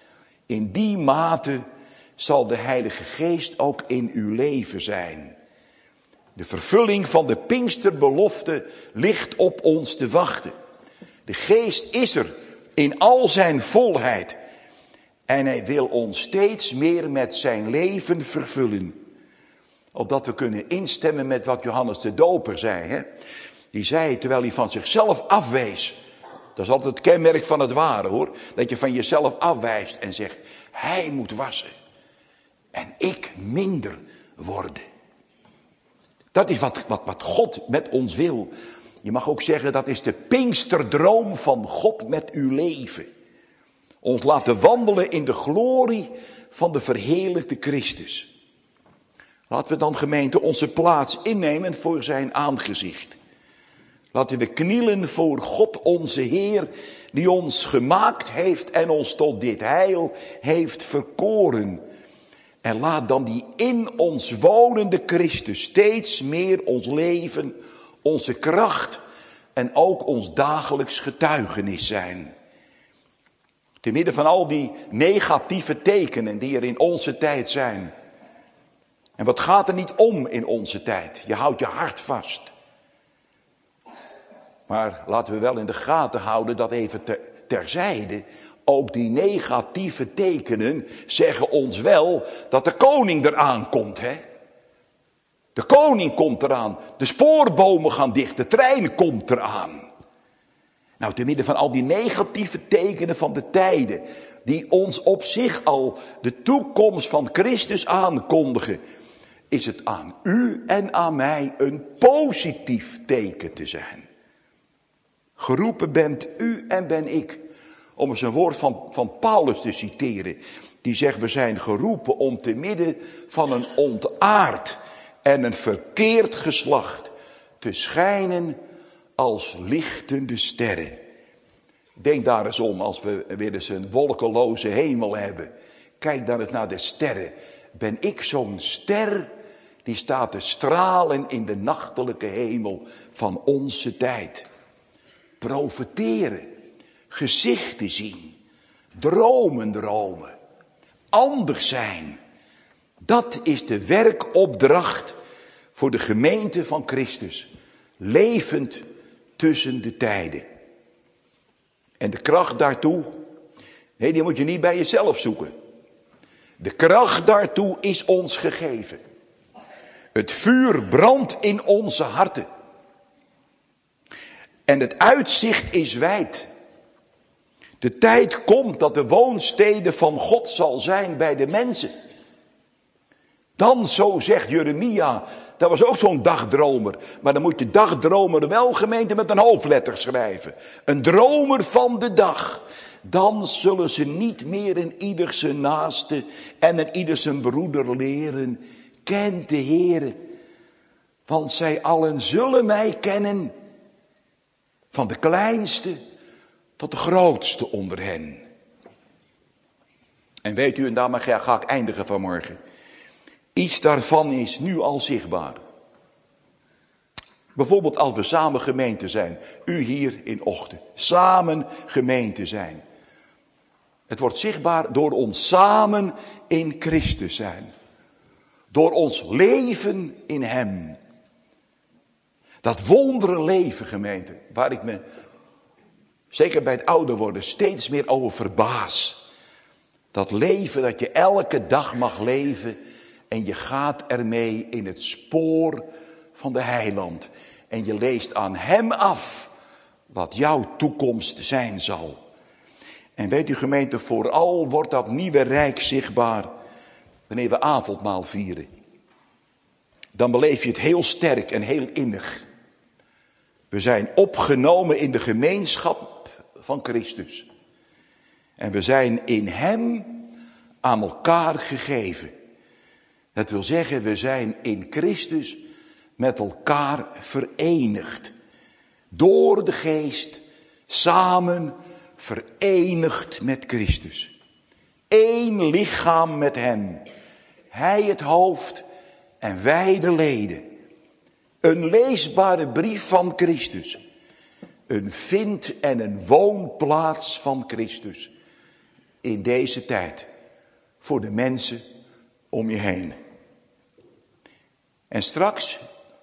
In die mate zal de Heilige Geest ook in uw leven zijn. De vervulling van de Pinksterbelofte ligt op ons te wachten. De Geest is er in al zijn volheid. En hij wil ons steeds meer met zijn leven vervullen. Opdat we kunnen instemmen met wat Johannes de Doper zei. Hè? Die zei, terwijl hij van zichzelf afwees. Dat is altijd het kenmerk van het ware, hoor. Dat je van jezelf afwijst en zegt, hij moet wassen. En ik minder worden. Dat is wat God met ons wil. Je mag ook zeggen, dat is de Pinksterdroom van God met uw leven. Ons laten wandelen in de glorie van de verheerlijkte Christus. Laten we dan, gemeente, onze plaats innemen voor zijn aangezicht. Laten we knielen voor God onze Heer, die ons gemaakt heeft en ons tot dit heil heeft verkoren. En laat dan die in ons wonende Christus steeds meer ons leven, onze kracht en ook ons dagelijks getuigenis zijn. Te midden van al die negatieve tekenen die er in onze tijd zijn. En wat gaat er niet om in onze tijd? Je houdt je hart vast. Maar laten we wel in de gaten houden dat even terzijde. Ook die negatieve tekenen zeggen ons wel dat de koning eraan komt. Hè? De koning komt eraan. De spoorbomen gaan dicht. De trein komt eraan. Nou, te midden van al die negatieve tekenen van de tijden. Die ons op zich al de toekomst van Christus aankondigen. Is het aan u en aan mij een positief teken te zijn. Geroepen bent u en ben ik. Om eens een woord van Paulus te citeren. Die zegt, we zijn geroepen om te midden van een ontaard en een verkeerd geslacht te schijnen als lichtende sterren. Denk daar eens om als we weer eens een wolkenloze hemel hebben. Kijk dan eens naar de sterren. Ben ik zo'n ster die staat te stralen in de nachtelijke hemel van onze tijd. Profeteren, gezichten zien, dromen, anders zijn. Dat is de werkopdracht voor de gemeente van Christus. Levend tussen de tijden. En de kracht daartoe, nee, die moet je niet bij jezelf zoeken. De kracht daartoe is ons gegeven. Het vuur brandt in onze harten. En het uitzicht is wijd. De tijd komt dat de woonstede van God zal zijn bij de mensen. Dan, zo zegt Jeremia, dat was ook zo'n dagdromer. Maar dan moet je dagdromer wel, gemeente, met een hoofdletter schrijven. Een dromer van de dag. Dan zullen ze niet meer in ieder zijn naaste en in ieder zijn broeder leren. Kent de Heere, want zij allen zullen mij kennen. Van de kleinste tot de grootste onder hen. En weet u, en daarmee ga ik eindigen vanmorgen. Iets daarvan is nu al zichtbaar. Bijvoorbeeld als we samen gemeente zijn. U hier in Ochten. Samen gemeente zijn. Het wordt zichtbaar door ons samen in Christus zijn. Door ons leven in hem. Dat wondere leven, gemeente, waar ik me, zeker bij het ouder worden, steeds meer over verbaas. Dat leven dat je elke dag mag leven en je gaat ermee in het spoor van de heiland. En je leest aan hem af wat jouw toekomst zijn zal. En weet u, gemeente, vooral wordt dat nieuwe rijk zichtbaar wanneer we avondmaal vieren. Dan beleef je het heel sterk en heel innig. We zijn opgenomen in de gemeenschap van Christus. En we zijn in hem aan elkaar gegeven. Dat wil zeggen, we zijn in Christus met elkaar verenigd. Door de geest, samen verenigd met Christus. Eén lichaam met hem. Hij het hoofd en wij de leden. Een leesbare brief van Christus. Een vind- en een woonplaats van Christus. In deze tijd. voor de mensen om je heen. En straks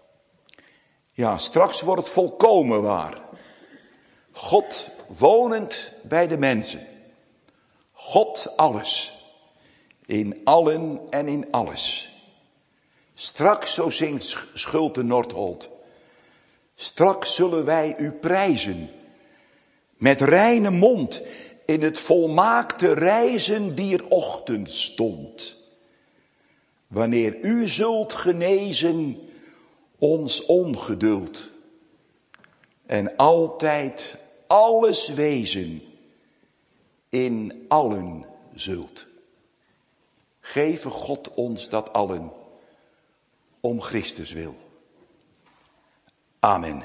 wordt het volkomen waar. God wonend bij de mensen. God alles. In allen en in alles. Straks, zo zingt Schulte Nordholt. Straks zullen wij u prijzen. Met reine mond in het volmaakte reizen dier ochtend stond. Wanneer u zult genezen ons ongeduld. En altijd alles wezen in allen zult. Geve God ons dat allen om Christus wil. Amen.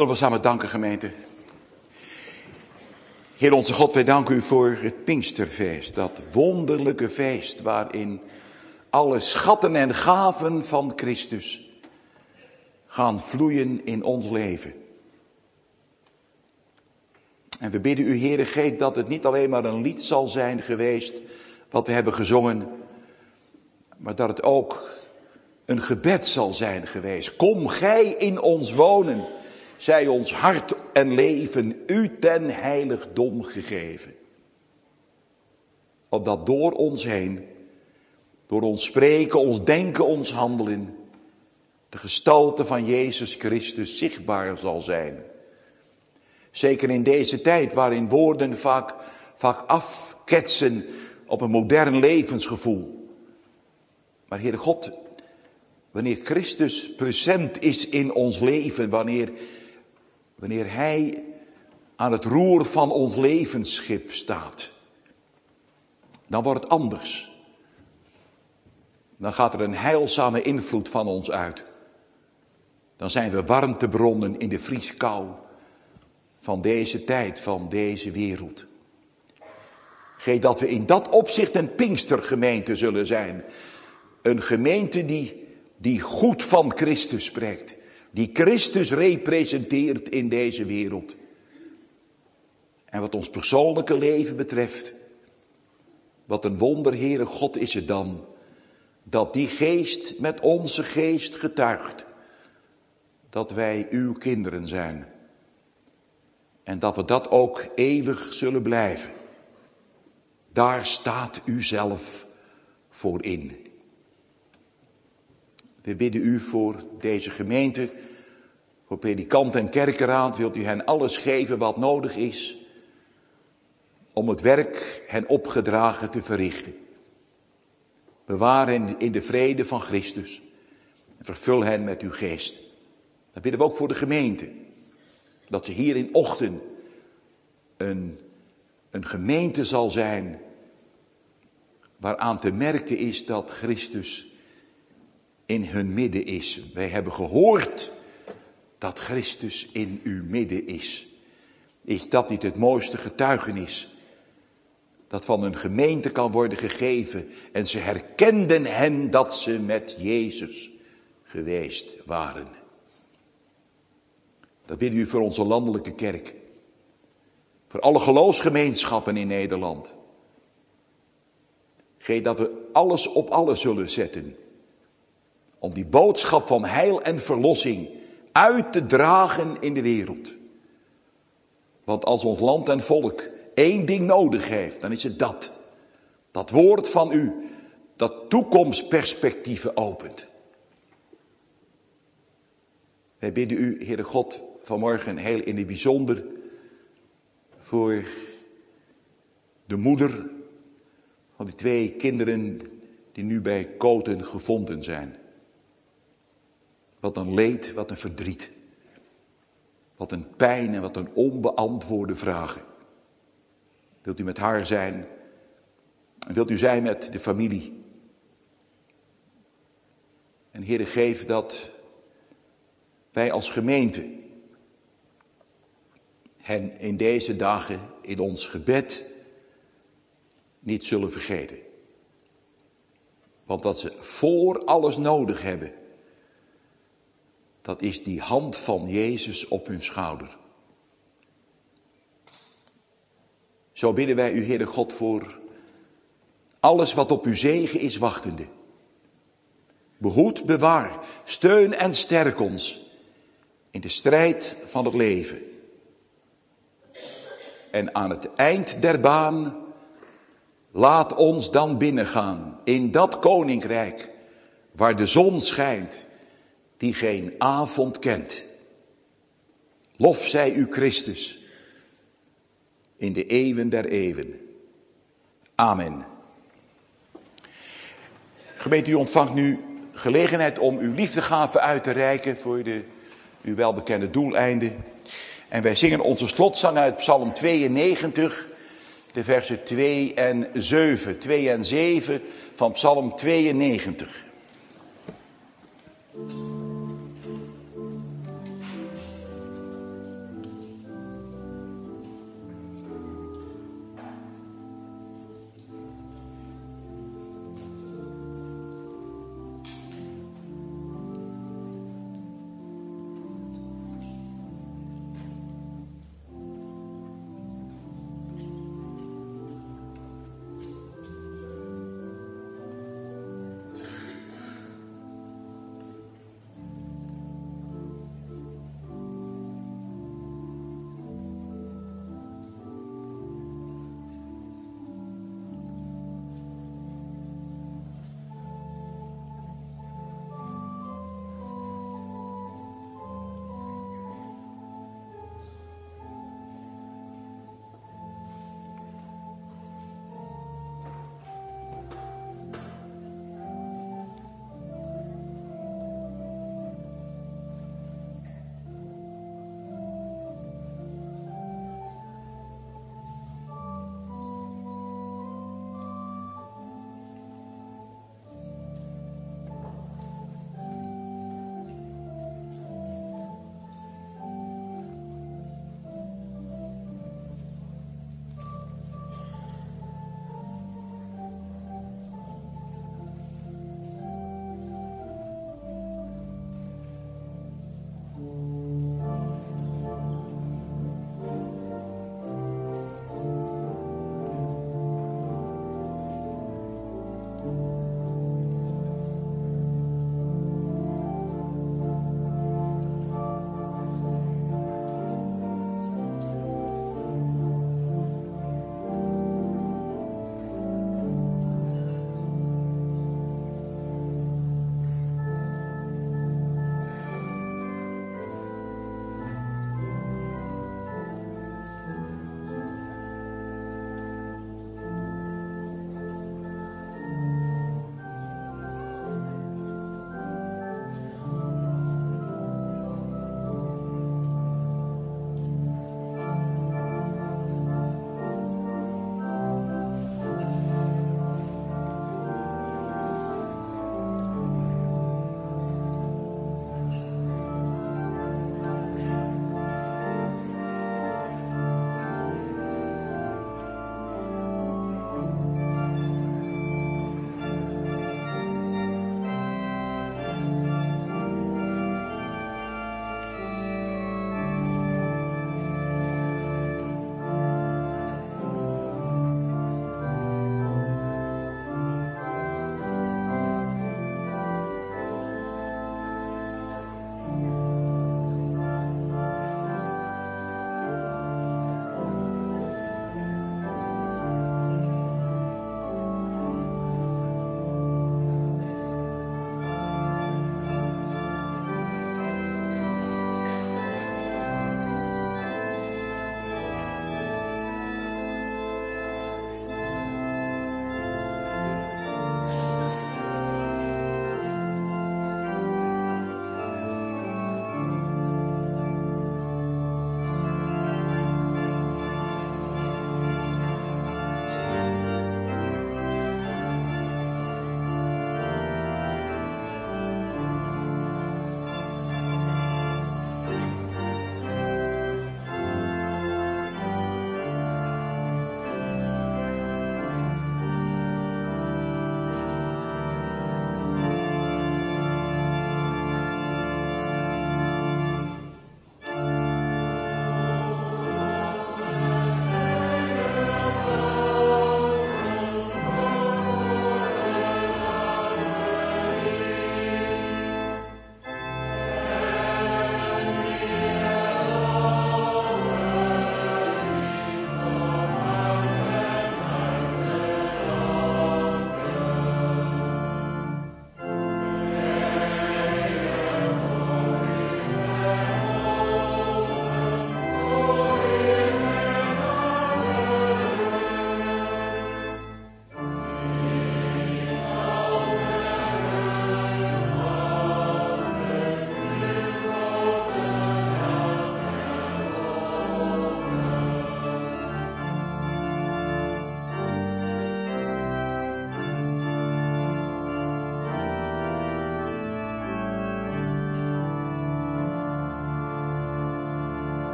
Zullen we samen danken, gemeente. Heer onze God, wij danken u voor het Pinksterfeest. Dat wonderlijke feest waarin alle schatten en gaven van Christus gaan vloeien in ons leven. En we bidden u, Heere, geef dat het niet alleen maar een lied zal zijn geweest wat we hebben gezongen, maar dat het ook een gebed zal zijn geweest. Kom gij in ons wonen, zij ons hart en leven u ten heiligdom gegeven. Opdat door ons heen, door ons spreken, ons denken, ons handelen, de gestalte van Jezus Christus zichtbaar zal zijn. Zeker in deze tijd waarin woorden vaak afketsen op een modern levensgevoel. Maar Heere God, wanneer Christus present is in ons leven, wanneer Hij aan het roer van ons levensschip staat, dan wordt het anders. Dan gaat er een heilzame invloed van ons uit. Dan zijn we warmtebronnen in de vrieskou van deze tijd, van deze wereld. Geef dat we in dat opzicht een Pinkstergemeente zullen zijn. Een gemeente die goed van Christus spreekt. Die Christus representeert in deze wereld. En wat ons persoonlijke leven betreft, wat een wonder, Heere God, is het dan, dat die geest met onze geest getuigt, dat wij uw kinderen zijn. En dat we dat ook eeuwig zullen blijven. Daar staat u zelf voor in. We bidden u voor deze gemeente, voor predikant en kerkenraad. Wilt u hen alles geven wat nodig is om het werk hen opgedragen te verrichten. Bewaar hen in de vrede van Christus en vervul hen met uw geest. Dat bidden we ook voor de gemeente. Dat ze hier in Ochten een gemeente zal zijn waaraan te merken is dat Christus in hun midden is. Wij hebben gehoord dat Christus in uw midden is. Is dat niet het mooiste getuigenis dat van een gemeente kan worden gegeven? En ze herkenden hen dat ze met Jezus geweest waren. Dat bidden u voor onze landelijke kerk. Voor alle geloofsgemeenschappen in Nederland. Geef dat we alles op alles zullen zetten. Om die boodschap van heil en verlossing uit te dragen in de wereld. Want als ons land en volk één ding nodig heeft, dan is het dat. Dat woord van u, dat toekomstperspectieven opent. Wij bidden u, Heere God, vanmorgen heel in het bijzonder voor de moeder van die 2 kinderen die nu bij Koten gevonden zijn. Wat een leed, wat een verdriet. Wat een pijn en wat een onbeantwoorde vragen. Wilt u met haar zijn? En wilt u zijn met de familie? En Heere, geef dat wij als gemeente hen in deze dagen in ons gebed niet zullen vergeten. Want wat ze voor alles nodig hebben, dat is die hand van Jezus op hun schouder. Zo bidden wij u, Heere God, voor alles wat op uw zegen is wachtende. Behoed, bewaar, steun en sterk ons in de strijd van het leven. En aan het eind der baan laat ons dan binnengaan in dat koninkrijk waar de zon schijnt die geen avond kent. Lof zij u Christus in de eeuwen der eeuwen. Amen. Gemeente, u ontvangt nu gelegenheid om uw liefdegave uit te reiken voor uw welbekende doeleinden. En wij zingen onze slotzang uit Psalm 92, de versen 2 en 7. 2 en 7 van Psalm 92.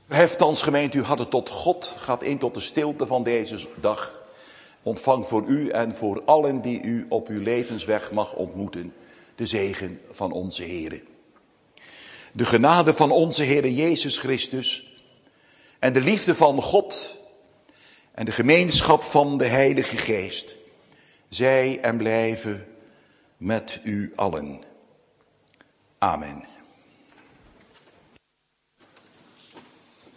Heft thans gemeente, u had het tot God, gaat in tot de stilte van deze dag. Ontvang voor u en voor allen die u op uw levensweg mag ontmoeten, de zegen van onze Heere. De genade van onze Heere Jezus Christus en de liefde van God en de gemeenschap van de Heilige Geest, zij en blijven met u allen. Amen.